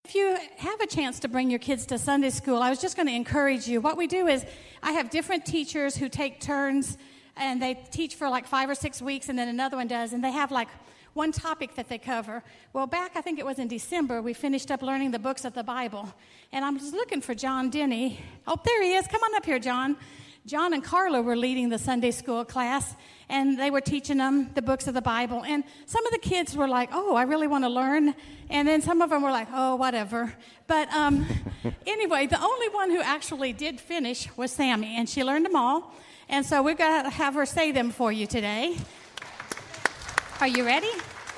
If you have a chance to bring your kids to Sunday school, I was just going to encourage you. What we do is I have different teachers who take turns, and they teach for like 5 or 6 weeks, and then another one does, and they have like one topic that they cover. Well, back, I think it was in December, we finished up learning the books of the Bible, and I'm just looking for John Denny. Oh, there he is. Come on up here, John. John and Carla were leading the Sunday school class, and they were teaching them the books of the Bible. And some of the kids were like, oh, I really want to learn. And then some of them were like, oh, whatever. But anyway, the only one who actually did finish was Sammy, and she learned them all. And so we're going to have her say them for you today. Are you ready?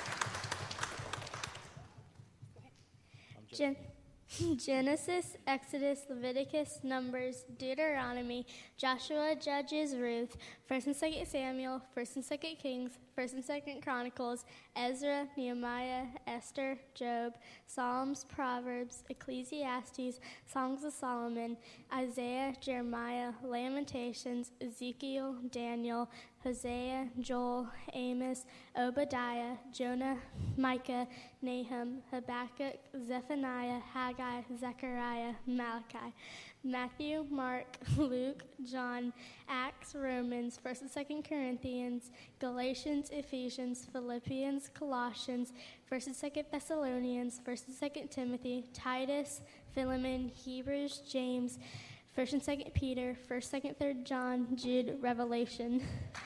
Genesis, Exodus, Leviticus, Numbers, Deuteronomy, Joshua, Judges, Ruth, 1st and 2nd Samuel, 1st and 2nd Kings, 1st and 2nd Chronicles, Ezra, Nehemiah, Esther, Job, Psalms, Proverbs, Ecclesiastes, Songs of Solomon, Isaiah, Jeremiah, Lamentations, Ezekiel, Daniel, Hosea, Joel, Amos, Obadiah, Jonah, Micah, Nahum, Habakkuk, Zephaniah, Haggai, Zechariah, Malachi, Matthew, Mark, Luke, John, Acts, Romans, 1st and 2nd Corinthians, Galatians, Ephesians, Philippians, Colossians, 1st and 2nd Thessalonians, 1st and 2nd Timothy, Titus, Philemon, Hebrews, James, 1st and 2nd Peter, 1st, 2nd, 3rd John, Jude, Revelation.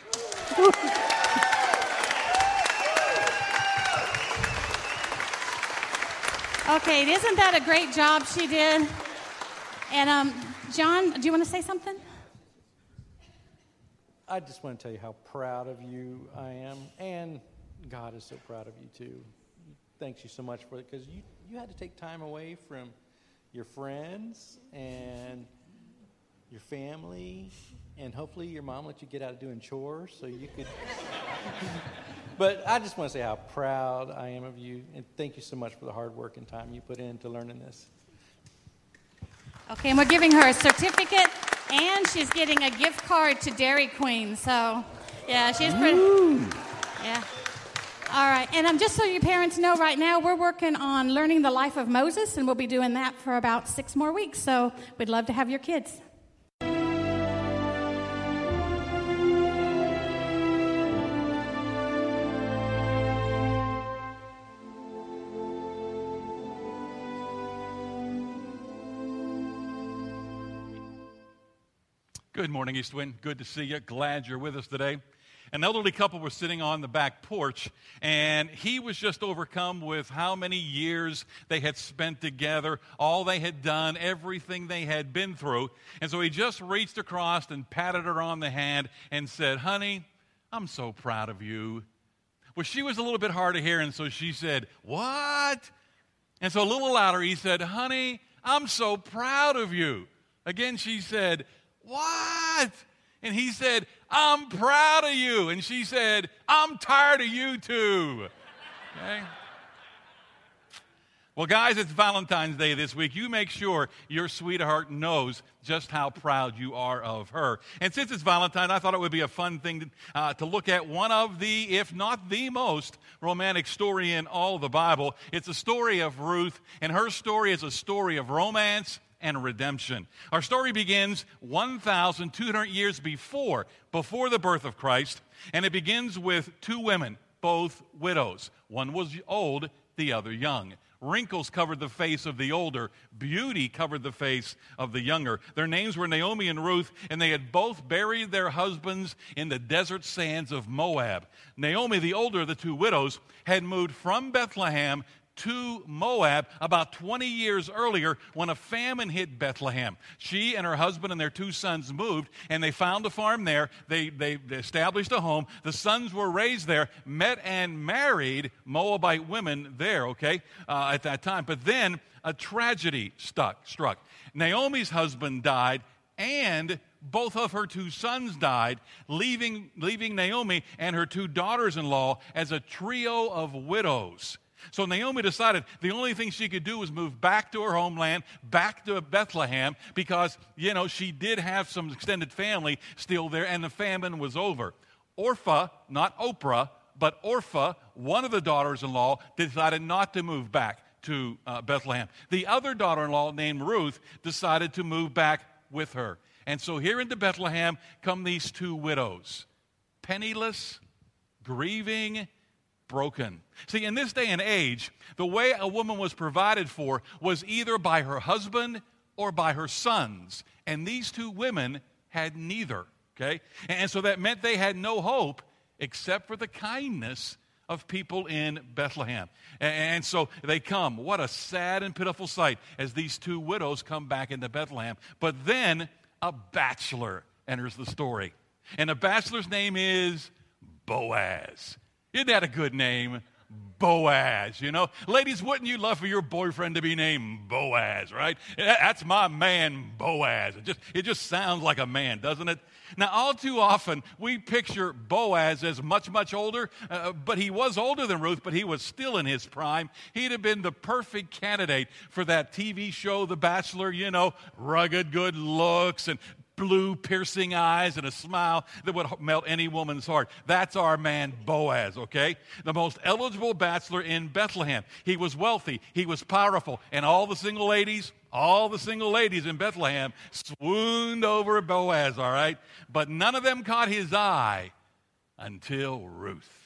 Okay, isn't that a great job she did? And John, do you want to say something? I just want to tell you how proud of you I am, and God is so proud of you too. Thanks you so much for it, because you had to take time away from your friends and your family, and hopefully your mom let you get out of doing chores so you could. But I just want to say how proud I am of you, and thank you so much for the hard work and time you put into learning this. Okay, and we're giving her a certificate, and she's getting a gift card to Dairy Queen. So, yeah, she's pretty. Yeah. All right, and just so your parents know, right now we're working on learning the life of Moses, and we'll be doing that for about 6 more weeks. So we'd love to have your kids. Good morning, Eastwind. Good to see you. Glad you're with us today. An elderly couple was sitting on the back porch, and he was just overcome with how many years they had spent together, all they had done, everything they had been through. And so he just reached across and patted her on the hand and said, "Honey, I'm so proud of you." Well, she was a little bit hard of hearing, so she said, "What?" And so a little louder, he said, "Honey, I'm so proud of you." Again, she said, "What?" And he said, "I'm proud of you." And she said, "I'm tired of you too." Okay? Well, guys, it's Valentine's Day this week. You make sure your sweetheart knows just how proud you are of her. And since it's Valentine, I thought it would be a fun thing to look at one of the, if not the most romantic story in all the Bible. It's a story of Ruth, and her story is a story of romance and redemption. Our story begins 1,200 years before the birth of Christ, and it begins with 2 women, both widows. One was old, the other young. Wrinkles covered the face of the older. Beauty covered the face of the younger. Their names were Naomi and Ruth, and they had both buried their husbands in the desert sands of Moab. Naomi, the older of the 2 widows, had moved from Bethlehem to Moab about 20 years earlier when a famine hit Bethlehem. She and her husband and their 2 sons moved, and they found a farm there. They established a home. The sons were raised there, met and married Moabite women there, at that time. But then a tragedy struck. Naomi's husband died, and both of her 2 sons died, leaving Naomi and her 2 daughters-in-law as a trio of widows. So Naomi decided the only thing she could do was move back to her homeland, back to Bethlehem, because, she did have some extended family still there, and the famine was over. Orpah, not Oprah, but Orpah, one of the daughters-in-law, decided not to move back to Bethlehem. The other daughter-in-law, named Ruth, decided to move back with her. And so here into Bethlehem come these two widows, penniless, grieving, broken. See, in this day and age, the way a woman was provided for was either by her husband or by her sons. And these two women had neither, okay? And so that meant they had no hope except for the kindness of people in Bethlehem. And so they come. What a sad and pitiful sight as these two widows come back into Bethlehem. But then a bachelor enters the story. And the bachelor's name is Boaz. Isn't that a good name? Boaz, you know. Ladies, wouldn't you love for your boyfriend to be named Boaz, right? That's my man, Boaz. It just sounds like a man, doesn't it? Now, all too often, we picture Boaz as much, much older, but he was older than Ruth, but he was still in his prime. He'd have been the perfect candidate for that TV show, The Bachelor, you know, rugged good looks and blue piercing eyes and a smile that would melt any woman's heart. That's our man Boaz, okay? The most eligible bachelor in Bethlehem. He was wealthy, he was powerful, and all the single ladies in Bethlehem swooned over Boaz, all right? But none of them caught his eye until Ruth.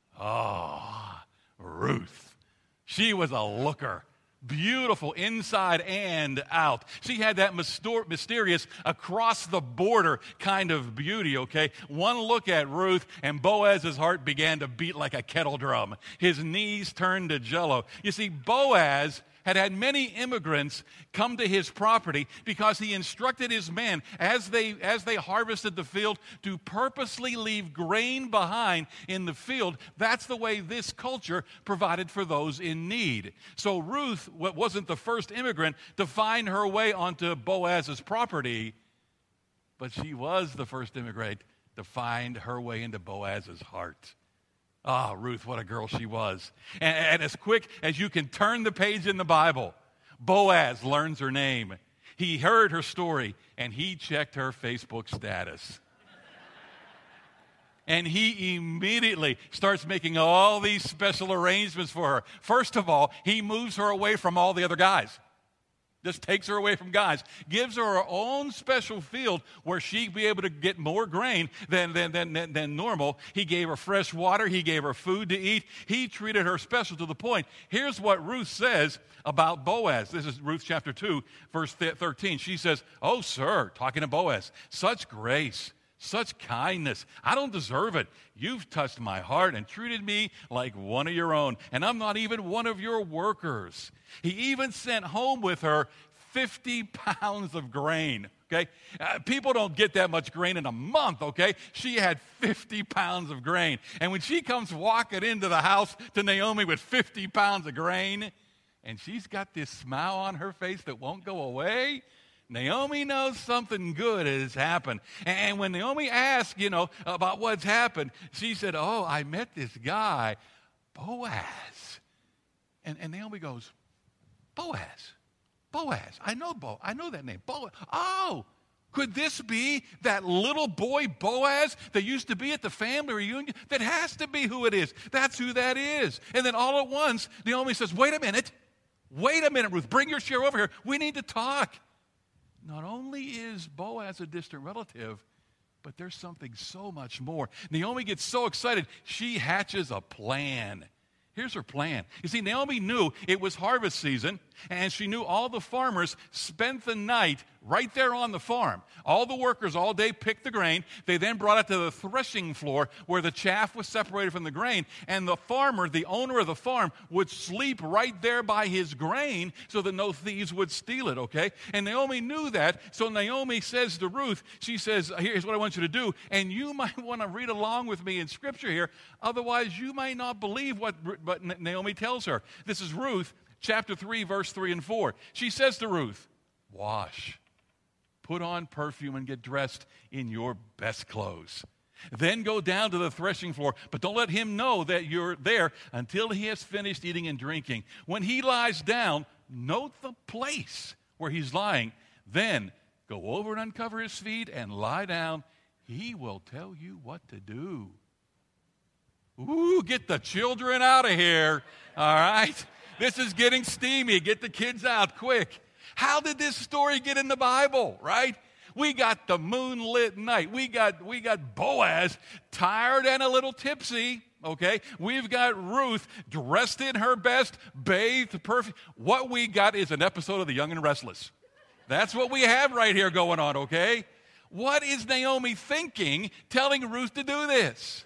Oh, Ruth. She was a looker. Beautiful inside and out. She had that mysterious across-the-border kind of beauty, okay? One look at Ruth, and Boaz's heart began to beat like a kettle drum. His knees turned to jello. You see, Boaz had many immigrants come to his property because he instructed his men as they harvested the field to purposely leave grain behind in the field. That's the way this culture provided for those in need. So Ruth wasn't the first immigrant to find her way onto Boaz's property, but she was the first immigrant to find her way into Boaz's heart. Ah, Ruth, what a girl she was. And as quick as you can turn the page in the Bible, Boaz learns her name. He heard her story, and he checked her Facebook status. And he immediately starts making all these special arrangements for her. First of all, he moves her away from all the other guys. Just takes her away from guys. Gives her her own special field where she'd be able to get more grain than normal. He gave her fresh water. He gave her food to eat. He treated her special to the point. Here's what Ruth says about Boaz. This is Ruth chapter 2, verse 13. She says, "Oh, sir," talking to Boaz, "such grace, such kindness. I don't deserve it. You've touched my heart and treated me like one of your own, and I'm not even one of your workers." He even sent home with her 50 pounds of grain, okay? People don't get that much grain in a month, okay? She had 50 pounds of grain. And when she comes walking into the house to Naomi with 50 pounds of grain, and she's got this smile on her face that won't go away, Naomi knows something good has happened. And when Naomi asked, about what's happened, she said, "Oh, I met this guy, Boaz." And Naomi goes, Boaz. I know that name. Boaz. Oh, could this be that little boy Boaz that used to be at the family reunion? That has to be who it is. That's who that is. And then all at once, Naomi says, Wait a minute, Ruth, bring your chair over here. We need to talk. Not only is Boaz a distant relative, but there's something so much more. Naomi gets so excited, she hatches a plan. Here's her plan. You see, Naomi knew it was harvest season, and she knew all the farmers spent the night right there on the farm. All the workers all day picked the grain. They then brought it to the threshing floor where the chaff was separated from the grain, and the farmer, the owner of the farm, would sleep right there by his grain so that no thieves would steal it, okay? And Naomi knew that, so Naomi says to Ruth, she says, "Here's what I want you to do," and you might want to read along with me in Scripture here, otherwise you might not believe what Naomi tells her. This is Ruth chapter 3, verse 3 and 4. She says to Ruth, "Wash, put on perfume, and get dressed in your best clothes. Then go down to the threshing floor, but don't let him know that you're there until he has finished eating and drinking. When he lies down, note the place where he's lying. Then go over and uncover his feet and lie down. He will tell you what to do." Ooh, get the children out of here, all right? This is getting steamy. Get the kids out quick. How did this story get in the Bible, right? We got the moonlit night. We got Boaz tired and a little tipsy, okay? We've got Ruth dressed in her best, bathed, perfect. What we got is an episode of The Young and Restless. That's what we have right here going on, okay? What is Naomi thinking telling Ruth to do this?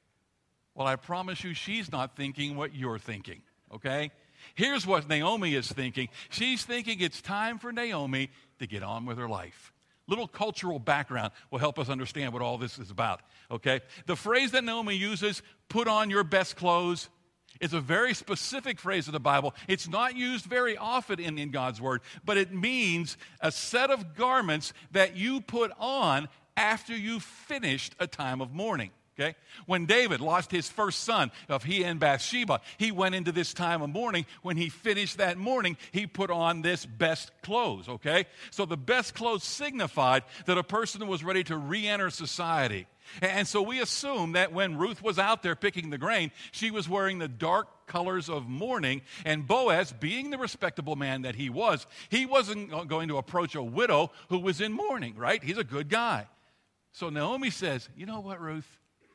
Well, I promise you she's not thinking what you're thinking, okay? Here's what Naomi is thinking. She's thinking it's time for Naomi to get on with her life. Little cultural background will help us understand what all this is about, okay? The phrase that Naomi uses, put on your best clothes, is a very specific phrase in the Bible. It's not used very often in God's Word, but it means a set of garments that you put on after you've finished a time of mourning. Okay? When David lost his first son of he and Bathsheba, he went into this time of mourning. When he finished that mourning, he put on this best clothes, okay? So the best clothes signified that a person was ready to re-enter society. And so we assume that when Ruth was out there picking the grain, she was wearing the dark colors of mourning, and Boaz, being the respectable man that he wasn't going to approach a widow who was in mourning, right? He's a good guy. So Naomi says, you know what, Ruth?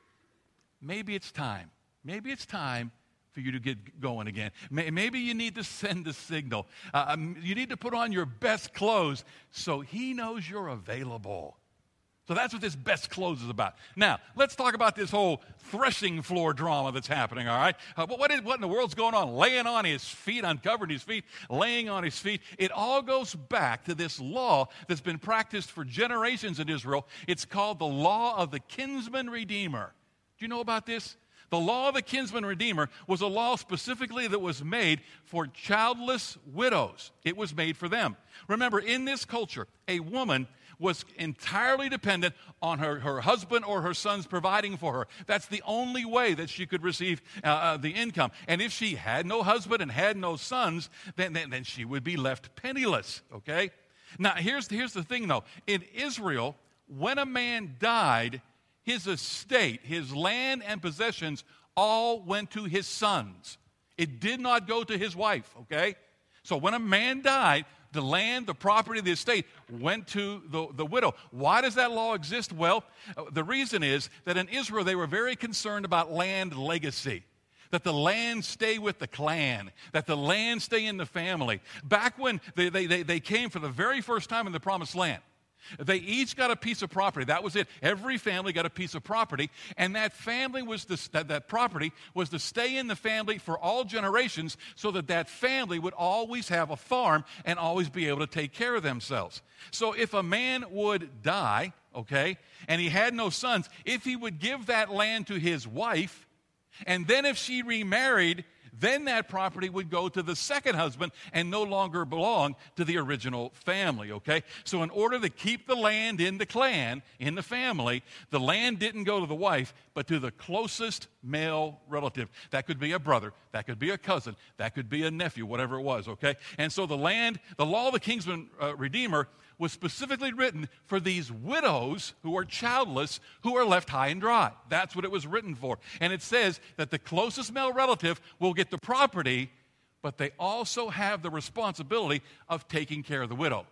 Maybe it's time. Maybe it's time for you to get going again. Maybe you need to send a signal. You need to put on your best clothes so he knows you're available. So that's what this best clothes is about. Now, let's talk about this whole threshing floor drama that's happening, all right? What in the world's going on? Laying on his feet, uncovering his feet, laying on his feet. It all goes back to this law that's been practiced for generations in Israel. It's called the law of the kinsman redeemer. Do you know about this? The law of the kinsman redeemer was a law specifically that was made for childless widows. It was made for them. Remember, in this culture, a woman was entirely dependent on her husband or her sons providing for her. That's the only way that she could receive the income. And if she had no husband and had no sons, then she would be left penniless, okay? Now, here's the thing, though. In Israel, when a man died, his estate, his land and possessions all went to his sons. It did not go to his wife, okay? So when a man died, the land, the property, the estate went to the widow. Why does that law exist? Well, the reason is that in Israel they were very concerned about land legacy. That the land stay with the clan, that the land stay in the family. Back when they came for the very first time in the Promised Land, they each got a piece of property. That was it. Every family got a piece of property, and that family was that property was to stay in the family for all generations, so that family would always have a farm and always be able to take care of themselves. So if a man would die, okay, and he had no sons, if he would give that land to his wife, and then if she remarried, then that property would go to the second husband and no longer belong to the original family, okay? So in order to keep the land in the clan, in the family, the land didn't go to the wife, but to the closest male relative. That could be a brother, that could be a cousin, that could be a nephew, whatever it was, okay? And so the law of the kinsman redeemer was specifically written for these widows who are childless, who are left high and dry. That's what it was written for. And it says that the closest male relative will get the property, but they also have the responsibility of taking care of the widow.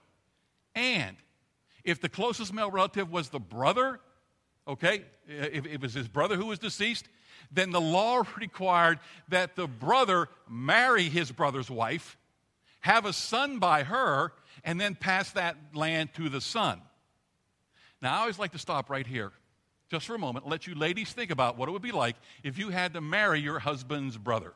And if the closest male relative was the brother, okay, if it was his brother who was deceased, then the law required that the brother marry his brother's wife, have a son by her, and then pass that land to the son. Now, I always like to stop right here, just for a moment, let you ladies think about what it would be like if you had to marry your husband's brother.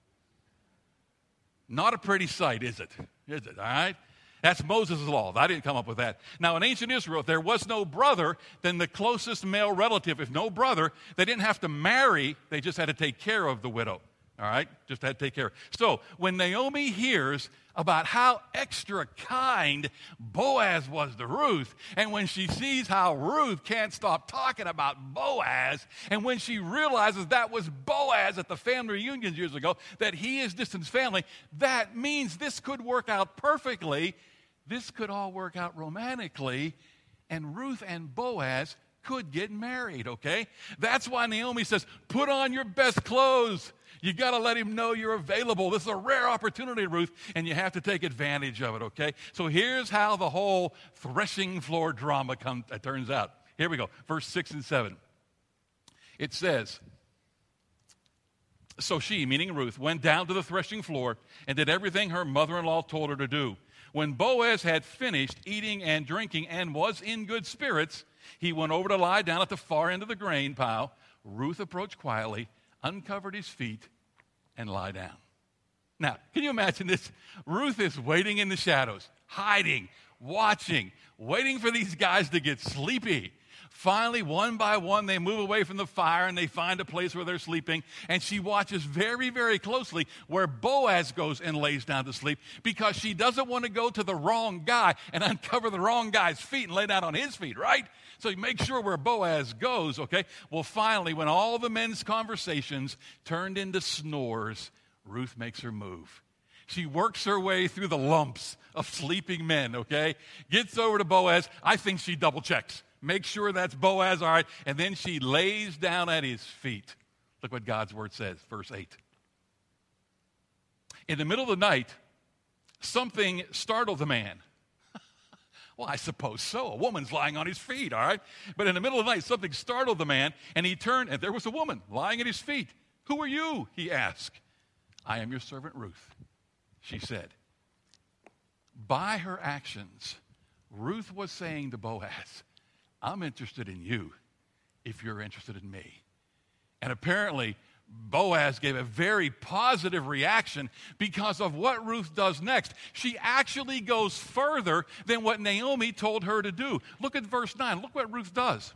Not a pretty sight, is it? Is it, all right? That's Moses' law. I didn't come up with that. Now, in ancient Israel, if there was no brother, then the closest male relative, if no brother, they didn't have to marry, they just had to take care of the widow. All right? Just had to take care of. So when Naomi hears about how extra kind Boaz was to Ruth, and when she sees how Ruth can't stop talking about Boaz, and when she realizes that was Boaz at the family reunions years ago, that he is distant family, that means this could work out perfectly. This could all work out romantically, and Ruth and Boaz could get married, okay? That's why Naomi says, put on your best clothes. You got to let him know you're available. This is a rare opportunity, Ruth, and you have to take advantage of it, okay? So here's how the whole threshing floor drama turns out. Here we go, verse 6 and 7. It says, so she, meaning Ruth, went down to the threshing floor and did everything her mother-in-law told her to do. When Boaz had finished eating and drinking and was in good spirits, he went over to lie down at the far end of the grain pile. Ruth approached quietly, uncovered his feet, and lie down. Now, can you imagine this? Ruth is waiting in the shadows, hiding, watching, waiting for these guys to get sleepy. Finally, one by one, they move away from the fire and they find a place where they're sleeping. And she watches very, very closely where Boaz goes and lays down to sleep because she doesn't want to go to the wrong guy and uncover the wrong guy's feet and lay down on his feet, right? So you make sure where Boaz goes, okay? Well, finally, when all the men's conversations turned into snores, Ruth makes her move. She works her way through the lumps of sleeping men, okay? Gets over to Boaz. I think she double checks. Make sure that's Boaz, all right? And then she lays down at his feet. Look what God's word says, verse 8. In the middle of the night, something startled the man. Well, I suppose so. A woman's lying on his feet, all right? But in the middle of the night, something startled the man, and he turned, and there was a woman lying at his feet. Who are you? He asked. I am your servant Ruth, she said. By her actions, Ruth was saying to Boaz, I'm interested in you if you're interested in me. And apparently, Boaz gave a very positive reaction because of what Ruth does next. She actually goes further than what Naomi told her to do. Look at verse 9. Look what Ruth does.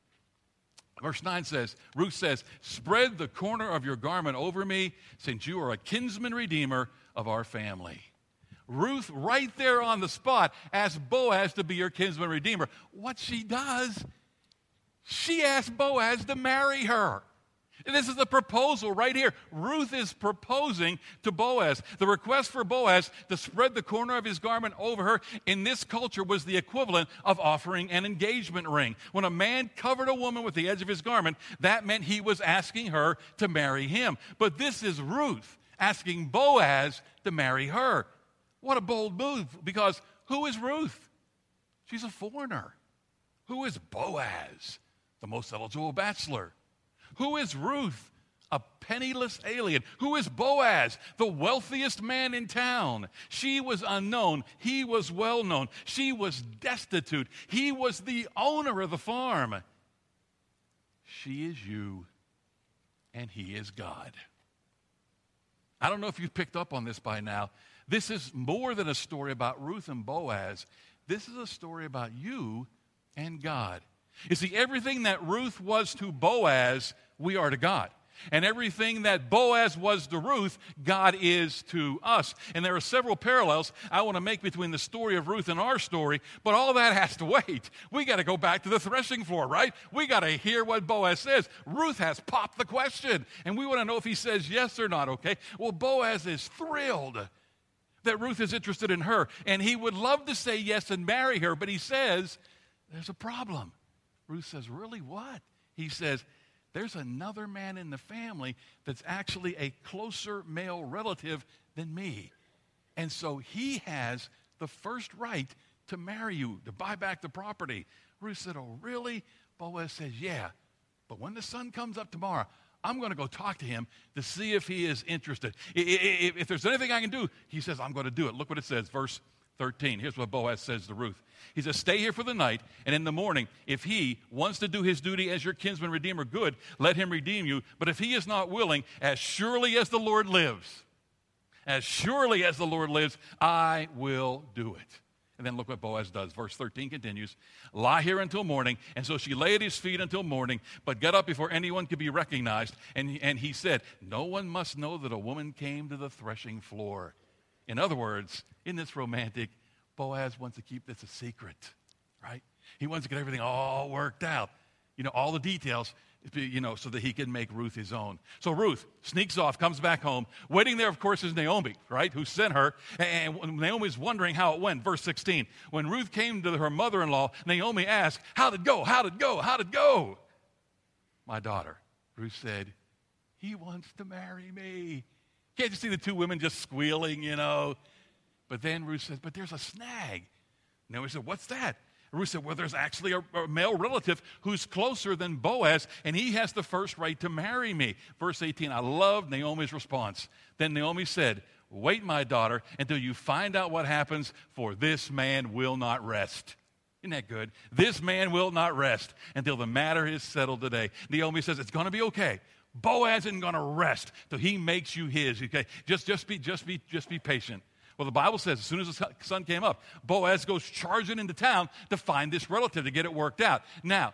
Verse 9 says, Ruth says, spread the corner of your garment over me, since you are a kinsman redeemer of our family. Ruth, right there on the spot, asks Boaz to be her kinsman redeemer. What she does, she asks Boaz to marry her. And this is a proposal right here. Ruth is proposing to Boaz. The request for Boaz to spread the corner of his garment over her in this culture was the equivalent of offering an engagement ring. When a man covered a woman with the edge of his garment, that meant he was asking her to marry him. But this is Ruth asking Boaz to marry her. What a bold move, because who is Ruth? She's a foreigner. Who is Boaz? The most eligible bachelor. Who is Ruth? A penniless alien. Who is Boaz? The wealthiest man in town. She was unknown. He was well known. She was destitute. He was the owner of the farm. She is you, and he is God. I don't know if you've picked up on this by now. This is more than a story about Ruth and Boaz. This is a story about you and God. You see, everything that Ruth was to Boaz, we are to God. And everything that Boaz was to Ruth, God is to us. And there are several parallels I want to make between the story of Ruth and our story, but all that has to wait. We got to go back to the threshing floor, right? We got to hear what Boaz says. Ruth has popped the question, and we want to know if he says yes or not, okay? Well, Boaz is thrilled that Ruth is interested in her, and he would love to say yes and marry her, but he says, there's a problem. Ruth says, really, what? He says, there's another man in the family that's actually a closer male relative than me. And so he has the first right to marry you, to buy back the property. Ruth said, oh, really? Boaz says, yeah. But when the sun comes up tomorrow, I'm going to go talk to him to see if he is interested. If there's anything I can do, he says, I'm going to do it. Look what it says, verse 13. Here's what Boaz says to Ruth. He says, stay here for the night, and in the morning, if he wants to do his duty as your kinsman redeemer, good, let him redeem you. But if he is not willing, as surely as the Lord lives, I will do it. And then look what Boaz does. Verse 13 continues, lie here until morning. And so she lay at his feet until morning, but get up before anyone could be recognized. And he said, no one must know that a woman came to the threshing floor. In other words, in this romantic, Boaz wants to keep this a secret, right? He wants to get everything all worked out. You know, all the details, so that he can make Ruth his own. So Ruth sneaks off, comes back home. Waiting there, of course, is Naomi, right, who sent her. And Naomi's wondering how it went. Verse 16, when Ruth came to her mother-in-law, Naomi asked, how'd it go? How'd it go? How'd it go? My daughter, Ruth said, he wants to marry me. Can't you see the two women just squealing, But then Ruth says, but there's a snag. Naomi said, what's that? Ruth said, well, there's actually a male relative who's closer than Boaz, and he has the first right to marry me. Verse 18, I love Naomi's response. Then Naomi said, wait, my daughter, until you find out what happens, for this man will not rest. Isn't that good? This man will not rest until the matter is settled today. Naomi says, it's going to be okay. Boaz isn't going to rest till he makes you his. Okay, just be patient. Well, the Bible says as soon as the sun came up, Boaz goes charging into town to find this relative to get it worked out. Now,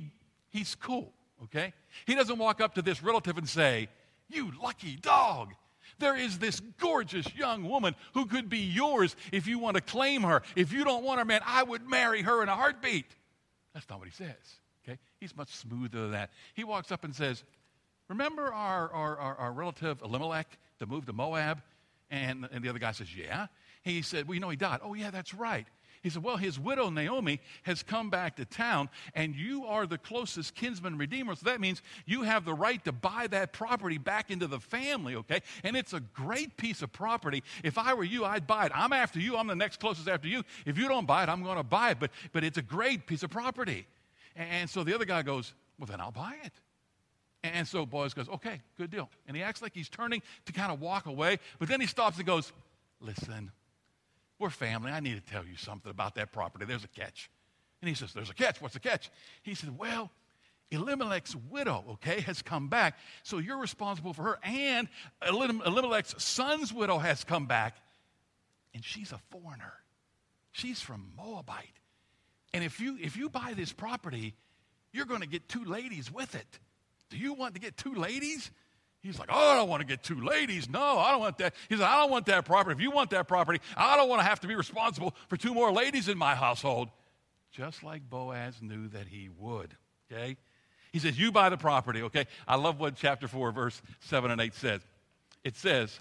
he's cool, okay? He doesn't walk up to this relative and say, you lucky dog. There is this gorgeous young woman who could be yours if you want to claim her. If you don't want her, man, I would marry her in a heartbeat. That's not what he says, okay? He's much smoother than that. He walks up and says, remember our relative Elimelech that moved to Moab? And the other guy says, yeah. He said, well, he died. Oh, yeah, that's right. He said, well, his widow Naomi has come back to town, and you are the closest kinsman redeemer. So that means you have the right to buy that property back into the family, okay? And it's a great piece of property. If I were you, I'd buy it. I'm after you. I'm the next closest after you. If you don't buy it, I'm going to buy it. But it's a great piece of property. And so the other guy goes, well, then I'll buy it. And so Boaz goes, okay, good deal. And he acts like he's turning to kind of walk away, but then he stops and goes, listen, we're family. I need to tell you something about that property. There's a catch. And he says, there's a catch. What's the catch? He said, well, Elimelech's widow, okay, has come back, so you're responsible for her. And Elimelech's son's widow has come back, and she's a foreigner. She's from Moabite. And if you buy this property, you're going to get two ladies with it. Do you want to get two ladies? He's like, oh, I don't want to get two ladies. No, I don't want that. He said, I don't want that property. If you want that property, I don't want to have to be responsible for two more ladies in my household. Just like Boaz knew that he would, okay? He says, you buy the property, okay? I love what chapter 4, verse 7 and 8 says. It says,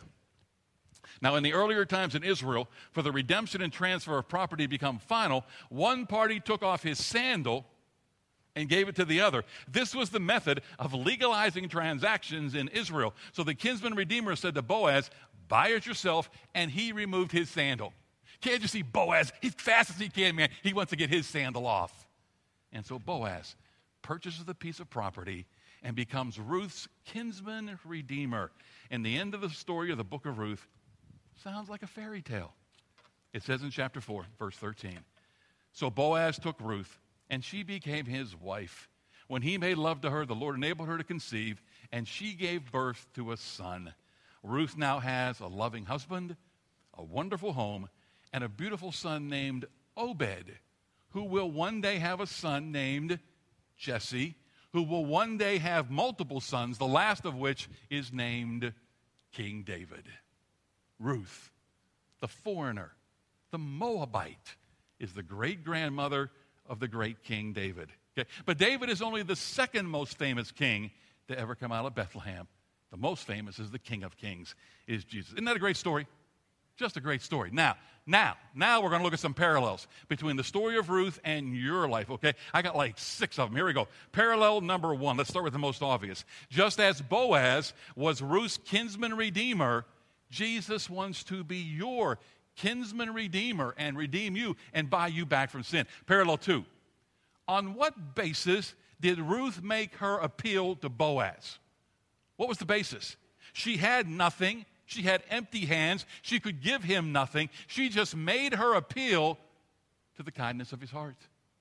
now in the earlier times in Israel, for the redemption and transfer of property to become final, one party took off his sandal and gave it to the other. This was the method of legalizing transactions in Israel. So the kinsman redeemer said to Boaz, buy it yourself, and he removed his sandal. Can't you see Boaz? He's fast as he can, man. He wants to get his sandal off. And so Boaz purchases the piece of property and becomes Ruth's kinsman redeemer. And the end of the story of the book of Ruth sounds like a fairy tale. It says in chapter 4, verse 13, so Boaz took Ruth, and she became his wife. When he made love to her, the Lord enabled her to conceive, and she gave birth to a son. Ruth now has a loving husband, a wonderful home, and a beautiful son named Obed, who will one day have a son named Jesse, who will one day have multiple sons, the last of which is named King David. Ruth, the foreigner, the Moabite, is the great-grandmother of the great King David. Okay? But David is only the second most famous king to ever come out of Bethlehem. The most famous is the King of Kings, is Jesus. Isn't that a great story? Just a great story. Now we're going to look at some parallels between the story of Ruth and your life, okay? I got like 6 of them. Here we go. Parallel number 1. Let's start with the most obvious. Just as Boaz was Ruth's kinsman redeemer, Jesus wants to be your kinsman redeemer and redeem you and buy you back from sin. Parallel 2. On what basis did Ruth make her appeal to Boaz? What was the basis? She had nothing. She had empty hands. She could give him nothing. She just made her appeal to the kindness of his heart.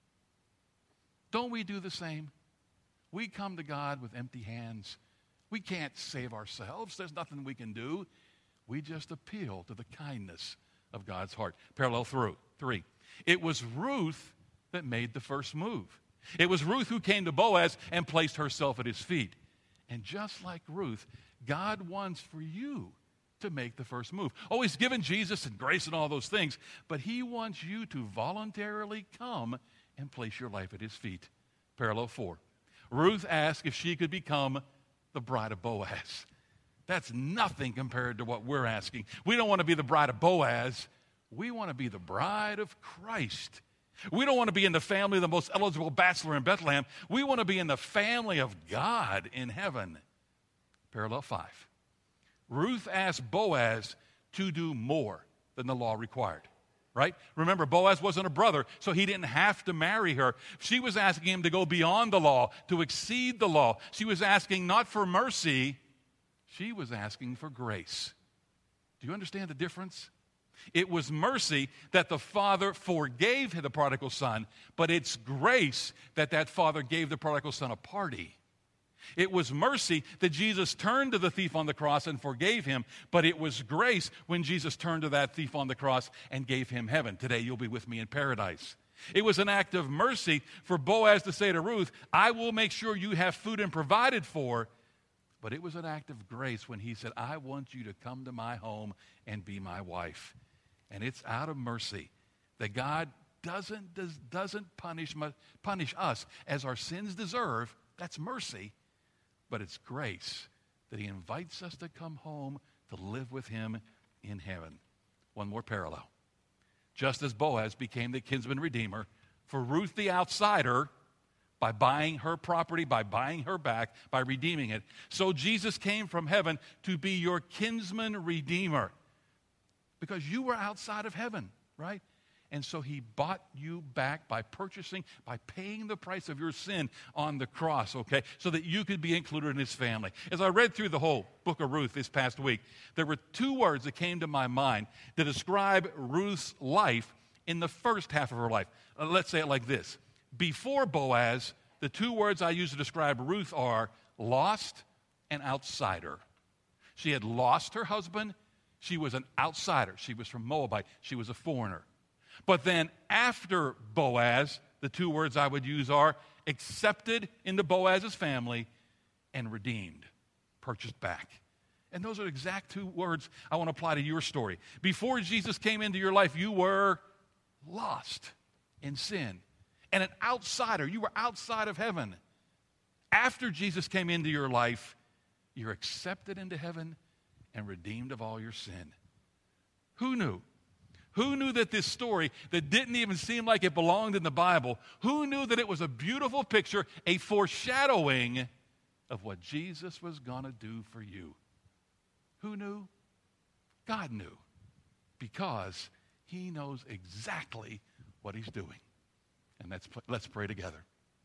Don't we do the same? We come to God with empty hands. We can't save ourselves. There's nothing we can do. We just appeal to the kindness of God's heart. Parallel 3. It was Ruth that made the first move. It was Ruth who came to Boaz and placed herself at his feet. And just like Ruth, God wants for you to make the first move. Oh, he's given Jesus and grace and all those things, but he wants you to voluntarily come and place your life at his feet. Parallel 4. Ruth asked if she could become the bride of Boaz. That's nothing compared to what we're asking. We don't want to be the bride of Boaz. We want to be the bride of Christ. We don't want to be in the family of the most eligible bachelor in Bethlehem. We want to be in the family of God in heaven. Parallel 5. Ruth asked Boaz to do more than the law required. Right? Remember, Boaz wasn't a brother, so he didn't have to marry her. She was asking him to go beyond the law, to exceed the law. She was asking not for mercy, she was asking for grace. Do you understand the difference? It was mercy that the father forgave the prodigal son, but it's grace that that father gave the prodigal son a party. It was mercy that Jesus turned to the thief on the cross and forgave him, but it was grace when Jesus turned to that thief on the cross and gave him heaven. Today you'll be with me in paradise. It was an act of mercy for Boaz to say to Ruth, I will make sure you have food and provided for. But it was an act of grace when he said, I want you to come to my home and be my wife. And it's out of mercy that God doesn't punish us as our sins deserve. That's mercy. But it's grace that he invites us to come home to live with him in heaven. One more parallel. Just as Boaz became the kinsman redeemer for Ruth the outsider by buying her property, by buying her back, by redeeming it, so Jesus came from heaven to be your kinsman redeemer. Because you were outside of heaven, right? And so he bought you back by purchasing, by paying the price of your sin on the cross, okay, so that you could be included in his family. As I read through the whole book of Ruth this past week, there were 2 words that came to my mind to describe Ruth's life in the first half of her life. Let's say it like this. Before Boaz, the 2 words I use to describe Ruth are lost and outsider. She had lost her husband. She was an outsider. She was from Moabite. She was a foreigner. But then after Boaz, the 2 words I would use are accepted into Boaz's family and redeemed, purchased back. And those are the exact 2 words I want to apply to your story. Before Jesus came into your life, you were lost in sin and an outsider. You were outside of heaven. After Jesus came into your life, you're accepted into heaven and redeemed of all your sin. Who knew? Who knew that this story that didn't even seem like it belonged in the Bible, who knew that it was a beautiful picture, a foreshadowing of what Jesus was going to do for you? Who knew? God knew, because he knows exactly what he's doing. And let's pray together.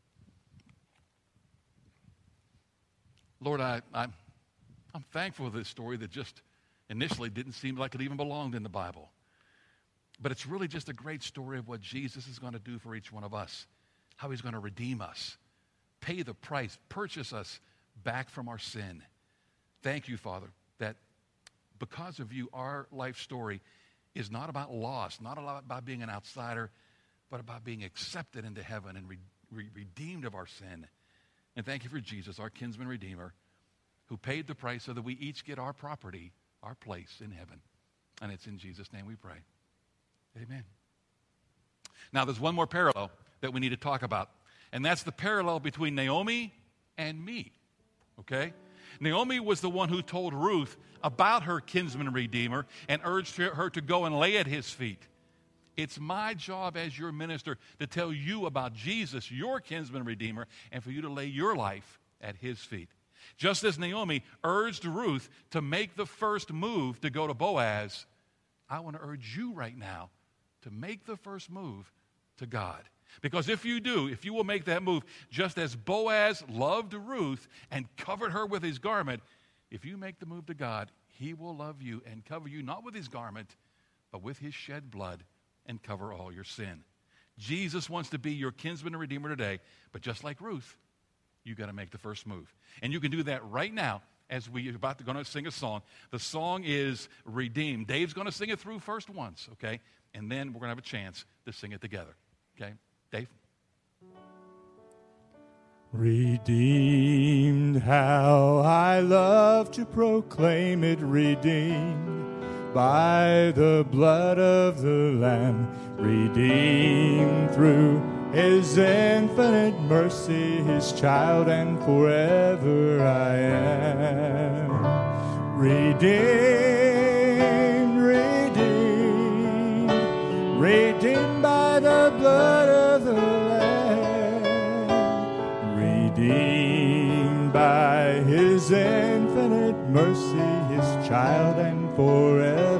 Lord, I'm thankful for this story that just initially didn't seem like it even belonged in the Bible. But it's really just a great story of what Jesus is going to do for each one of us, how he's going to redeem us, pay the price, purchase us back from our sin. Thank you, Father, that because of you, our life story is not about loss, not about being an outsider, but about being accepted into heaven and redeemed of our sin. And thank you for Jesus, our kinsman redeemer, who paid the price so that we each get our property, our place in heaven. And it's in Jesus' name we pray. Amen. Now, there's one more parallel that we need to talk about, and that's the parallel between Naomi and me, okay? Naomi was the one who told Ruth about her kinsman redeemer and urged her to go and lay at his feet. It's my job as your minister to tell you about Jesus, your kinsman redeemer, and for you to lay your life at his feet. Just as Naomi urged Ruth to make the first move to go to Boaz, I want to urge you right now to make the first move to God. Because if you do, if you will make that move, just as Boaz loved Ruth and covered her with his garment, if you make the move to God, he will love you and cover you not with his garment, but with his shed blood and cover all your sin. Jesus wants to be your kinsman and redeemer today, but just like Ruth, you got to make the first move. And you can do that right now as we're going to sing a song. The song is Redeemed. Dave's going to sing it through first once, okay? And then we're going to have a chance to sing it together, okay? Dave? Redeemed, how I love to proclaim it, redeemed by the blood of the Lamb, redeemed through His infinite mercy, His child, and forever I am. Redeemed, redeemed, redeemed by the blood of the Lamb. Redeemed by His infinite mercy, His child, and forever